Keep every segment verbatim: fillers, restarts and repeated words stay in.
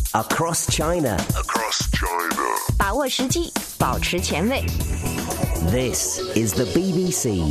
Across China. Across China. 把握时机，保持前卫。 This is the B B C.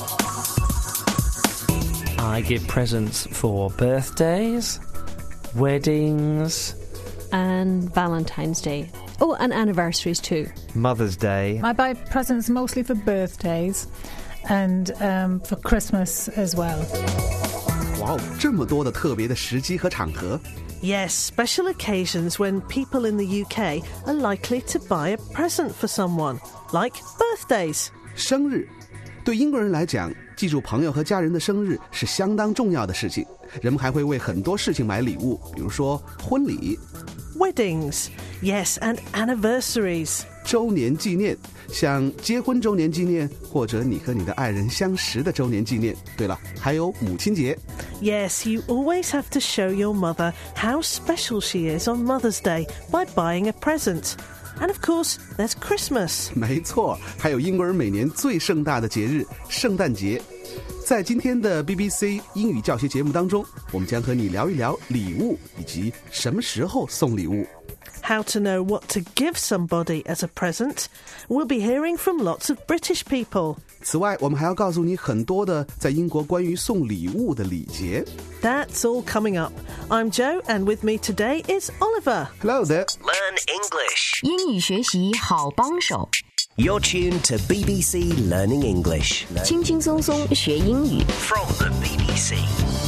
I give presents for birthdays, weddings, and Valentine's Day. Oh, and anniversaries too. Mother's Day. I buy presents mostly for birthdays and um, for Christmas as well. 哇哦，这么多的特别的时机和场合。 Yes, special occasions when people in the U K are likely to buy a present for someone, like birthdays. 生日，对英国人来讲，记住朋友和家人的生日是相当重要的事情。人们还会为很多事情买礼物，比如说婚礼。 Weddings, yes, and anniversaries. 周年纪念，像结婚周年纪念，或者你和你的爱人相识的周年纪念。对了，还有母亲节。 Yes, you always have to show your mother how special she is on Mother's Day by buying a present. And of course, there's Christmas. 没错，还有英国人每年最盛大的节日——圣诞节。在今天的 B B C 英语教学节目当中，我们将和你聊一聊礼物以及什么时候送礼物。 How to know what to give somebody as a present. We'll be hearing from lots of British people. 此外，我们还要告诉你很多的在英国关于送礼物的礼节。 That's all coming up. I'm Jo, and with me today is Oliver. Hello there. Learn English. 英语学习好帮手， You're tuned to B B C Learning English. 轻轻松松学英语。 From the B B C.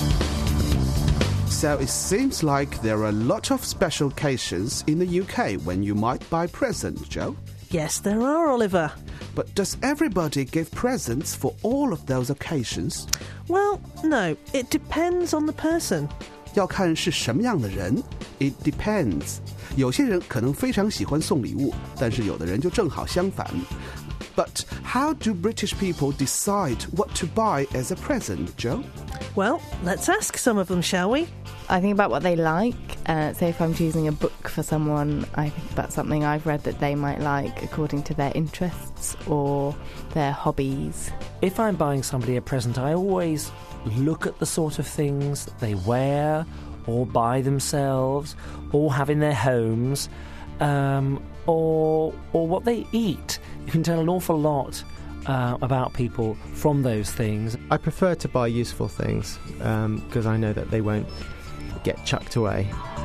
So it seems like there are a lot of special occasions in the U K when you might buy presents, Joe. Yes, there are, Oliver. But does everybody give presents for all of those occasions? Well, no, it depends on the person. 要看是什么样的人 It depends. 有些人可能非常喜欢送礼物，但是有的人就正好相反。But how do British people decide what to buy as a present, Joe? Well, let's ask some of them, shall we? I think about what they like. Uh, say if I'm choosing a book for someone, I think about something I've read that they might like according to their interests or their hobbies. If I'm buying somebody a present, I always look at the sort of things that they wear or buy themselves or have in their homes, um, or or what they eat. You can tell an awful lot uh, about people from those things. I prefer to buy useful things because um, I know that they won't get chucked away.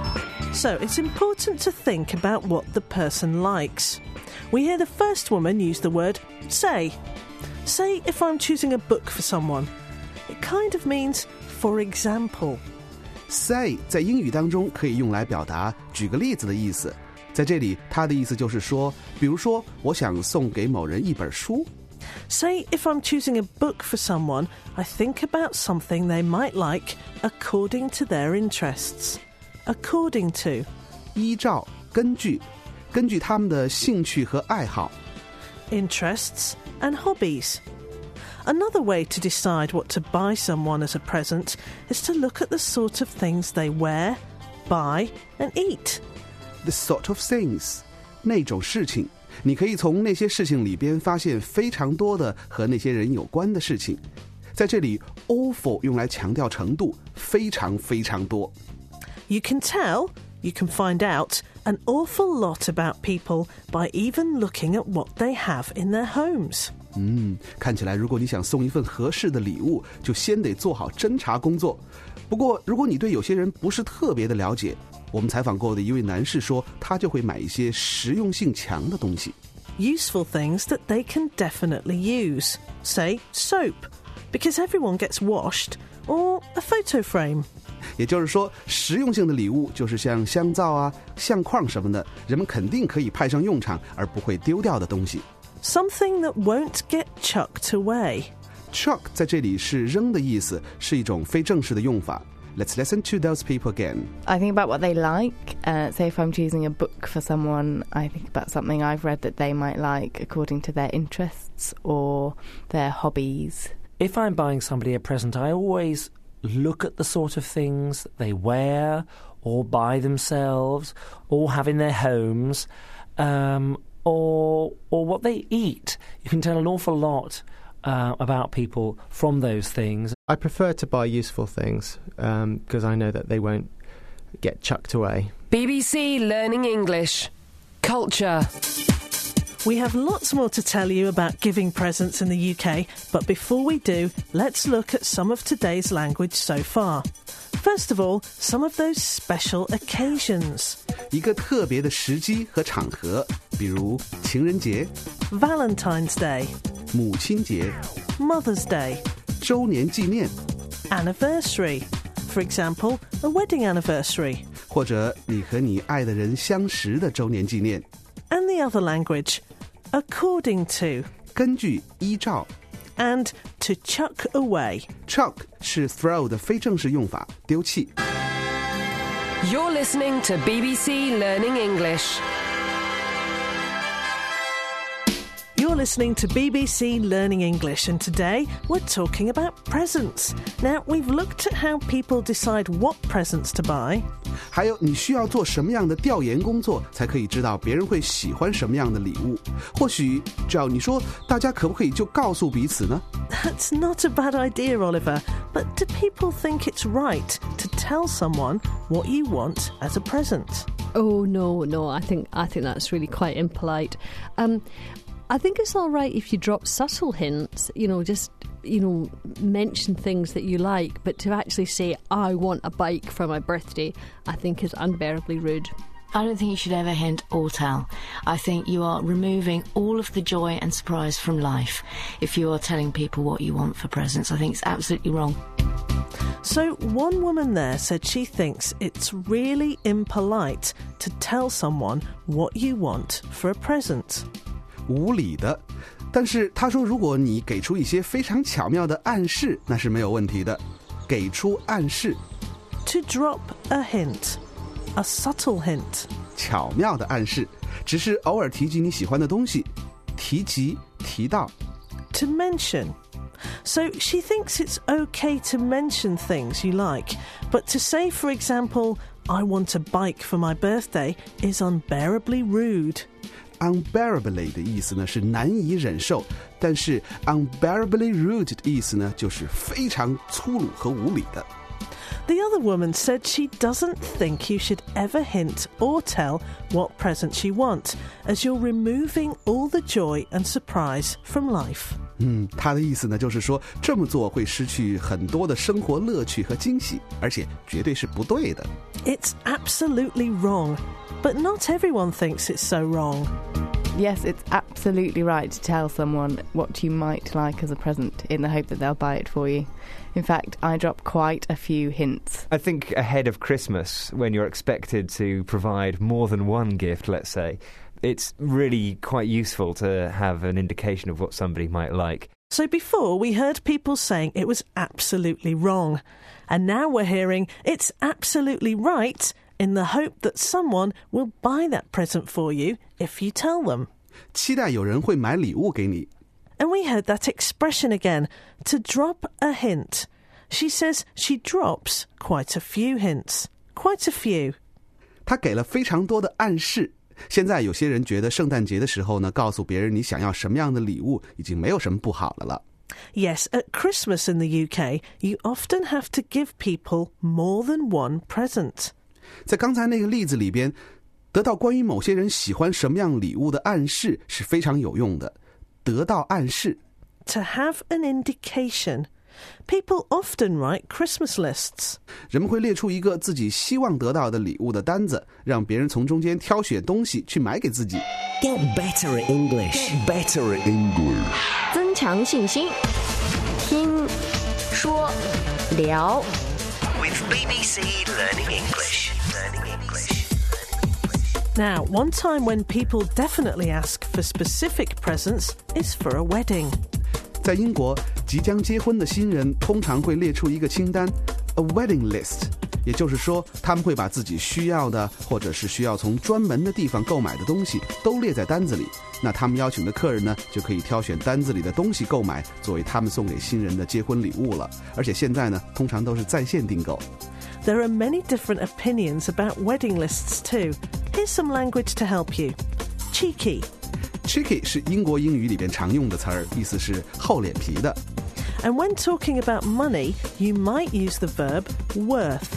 So it's important to think about what the person likes. We hear the first woman use the word say. Say if I'm choosing a book for someone. It kind of means for example. Say 在英语当中可以用来表达举个例子的意思。在这里，它的意思就是说，比如说，我想送给某人一本书。 Say if I'm choosing a book for someone, I think about something they might like according to their interests. According to. 依照，根据，根据他们的兴趣和爱好。 Interests and hobbies. Another way to decide what to buy someone as a present is to look at the sort of things they wear, buy and eat. The sort of things. 那种事情。你可以从那些事情里边发现非常多的和那些人有关的事情。在这里 awful 用来强调程度，非常非常多。 You can tell, you can find out an awful lot about people by even looking at what they have in their homes. 嗯，看起来如果你想送一份合适的礼物，就先得做好侦查工作。不过，如果你对有些人不是特别的了解，我们采访过的一位男士说，他就会买一些实用性强的东西。 Useful things that they can definitely use. Say soap, because everyone gets washed, or a photo frame. 也就是说，实用性的礼物就是像香皂啊、相框什么的，人们肯定可以派上用场，而不会丢掉的东西。 Something that won't get chucked away. Chuck 在这里是扔的意思，是一种非正式的用法。Let's listen to those people again. I think about what they like. Uh, say if I'm choosing a book for someone, I think about something I've read that they might like according to their interests or their hobbies. If I'm buying somebody a present, I always look at the sort of things they wear or buy themselves or have in their homes, um, or or what they eat. You can tell an awful lot uh, about people from those things. I prefer to buy useful things because um, I know that they won't get chucked away. B B C Learning English. Culture. We have lots more to tell you about giving presents in the U K, but before we do, let's look at some of today's language so far. First of all, some of those special occasions. 一个特别的时机和场合，比如情人节、 Valentine's Day, 母亲节、 Mother's Day, 周年纪念， anniversary. For example, a wedding anniversary. 或者你和你爱的人相识的周年纪念。 And the other language, according to, 根据、依照。 and to chuck away. Chuck 是 throw 的非正式用法，丢弃。 You're listening to B B C Learning English. You're listening to B B C Learning English, and today we're talking about presents. Now, we've looked at how people decide what presents to buy. 还有你需要做什么样的调研工作，才可以知道别人会喜欢什么样的礼物。或许照你说，大家可不可以就告诉彼此呢？ That's not a bad idea, Oliver. But do people think it's right to tell someone what you want as a present? Oh no, no, I think I think that's really quite impolite. Um, I think it's all right if you drop subtle hints, you know, just, you know, mention things that you like, but to actually say, I want a bike for my birthday, I think is unbearably rude. I don't think you should ever hint or tell. I think you are removing all of the joy and surprise from life if you are telling people what you want for presents. I think it's absolutely wrong. So one woman there said she thinks it's really impolite to tell someone what you want for a present. 无理的，但是他说，如果你给出一些非常巧妙的暗示，那是没有问题的。给出暗示 To drop a hint, a subtle hint. 巧妙的暗示，只是偶尔提及你喜欢的东西，提及提到。 To mention. So she thinks it's okay to mention things you like, but to say, for example, I want a bike for my birthday is unbearably rude. Unbearably 的意思呢是难以忍受，但是 unbearably rude 的意思呢就是非常粗鲁和无理的。 The other woman said she doesn't think you should ever hint or tell what presents you want, as you're removing all the joy and surprise from life. 嗯，她的意思呢就是说这么做会失去很多的生活乐趣和惊喜，而且绝对是不对的。 It's absolutely wrong, but not everyone thinks it's so wrong. Yes, it's absolutely right to tell someone what you might like as a present in the hope that they'll buy it for you. In fact, I drop quite a few hints. I think ahead of Christmas, when you're expected to provide more than one gift, let's say, it's really quite useful to have an indication of what somebody might like. So before, we heard people saying it was absolutely wrong. And now we're hearing it's absolutely right in the hope that someone will buy that present for you if you tell them. 期待有人会买礼物给你。 And we heard that expression again, to drop a hint. She says she drops quite a few hints. Quite a few. 她给了非常多的暗示。现在有些人觉得圣诞节的时候呢，告诉别人你想要什么样的礼物，已经没有什么不好的了。 Yes, at Christmas in the U K, you often have to give people more than one present. 在刚才那个例子里边，得到关于某些人喜欢什么样礼物的暗示是非常有用的。得到暗示 To have an indication. People often write Christmas lists. 人们会列出一个自己希望得到的礼物的单子，让别人从中间挑选东西去买给自己。 Get better at English. Get better at English. 增强信心。听说聊 With B B C Learning English. Learning English. Now, one time when people definitely ask for specific presents is for a wedding. 在英国，即将结婚的新人通常会列出一个清单 ，a wedding list， 也就是说，他们会把自己需要的或者是需要从专门的地方购买的东西都列在单子里。那他们邀请的客人呢，就可以挑选单子里的东西购买，作为他们送给新人的结婚礼物了。而且现在呢，通常都是在线订购。 There are many different opinions about wedding lists too. Here's some language to help you. Cheeky. Cheeky 是英国英语里边常用的词儿，意思是厚脸皮的。 And when talking about money, you might use the verb worth.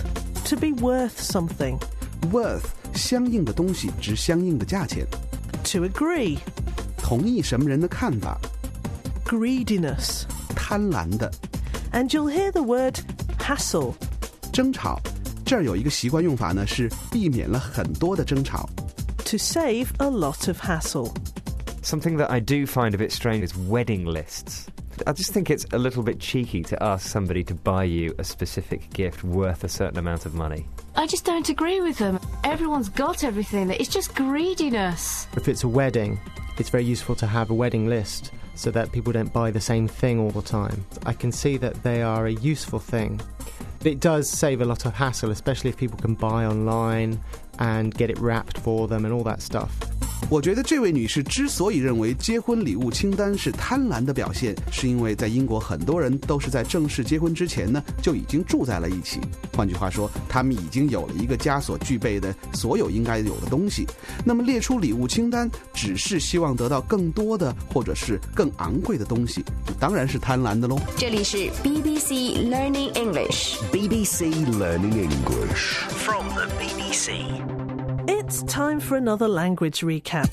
to be worth something. Worth 相应的东西值相应的价钱。 To agree. 同意什么人的看法。 Greediness. 贪婪的。 And you'll hear the word hassle. 争吵。这儿有一个习惯用法呢，是避免了很多的争吵。 To save a lot of hassle. Something that I do find a bit strange is wedding lists. I just think it's a little bit cheeky to ask somebody to buy you a specific gift worth a certain amount of money. I just don't agree with them. Everyone's got everything. It's just greediness. If it's a wedding, it's very useful to have a wedding list so that people don't buy the same thing all the time. I can see that they are a useful thing. It does save a lot of hassle, especially if people can buy online and get it wrapped for them and all that stuff. 我觉得这位女士之所以认为结婚礼物清单是贪婪的表现，是因为在英国很多人都是在正式结婚之前呢就已经住在了一起。换句话说，他们已经有了一个家所具备的所有应该有的东西。那么列出礼物清单，只是希望得到更多的或者是更昂贵的东西，当然是贪婪的喽。 这里是 B B C Learning English. B B C Learning English from the B B C. It's time for another language recap.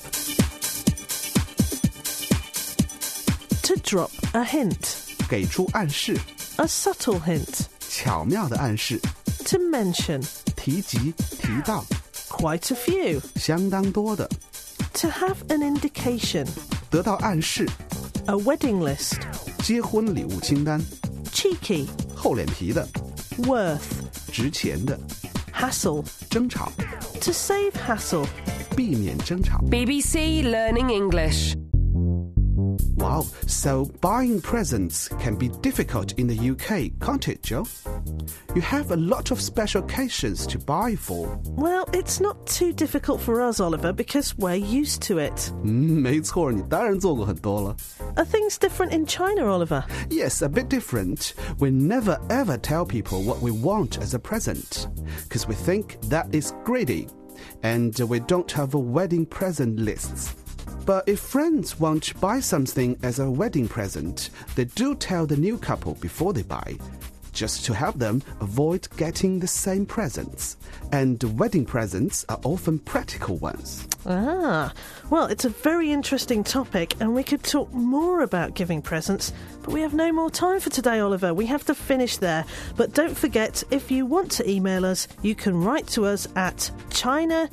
To drop a hint. 给出暗示。 A subtle hint. 巧妙的暗示。 To mention. 提及，提到。 Quite a few. 相当多的。 To have an indication. 得到暗示。 A wedding list. 结婚礼物清单。 Cheeky. 厚脸皮的。 Worth. 值钱的。 Hassle. 争吵。 To save hassle. 避免争吵。 B B C Learning English. Wow, so buying presents can be difficult in the U K, can't it, Joe? You have a lot of special occasions to buy for. Well, it's not too difficult for us, Oliver, because we're used to it. 嗯，没错，你当然做过很多了。 Are things different in China, Oliver? Yes, a bit different. We never ever tell people what we want as a present, because we think that is greedy, and we don't have a wedding present lists. But if friends want to buy something as a wedding present, they do tell the new couple before they buy, just to help them avoid getting the same presents. And wedding presents are often practical ones. Ah, well, it's a very interesting topic, and we could talk more about giving presents, but we have no more time for today, Oliver. We have to finish there. But don't forget, if you want to email us, you can write to us at chinaelt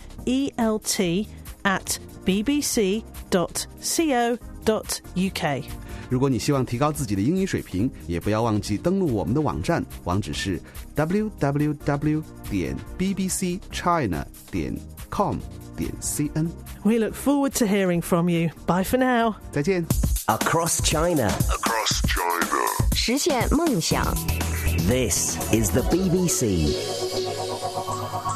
at b b c dot co dot u k. 如果你希望提高自己的英语水平，也不要忘记登录我们的网站，网址是 w w w 点 b b c china 点 com 点 c n. We look forward to hearing from you. Bye for now. 再见。 Across China. Across China. 实现梦想。 This is the B B C.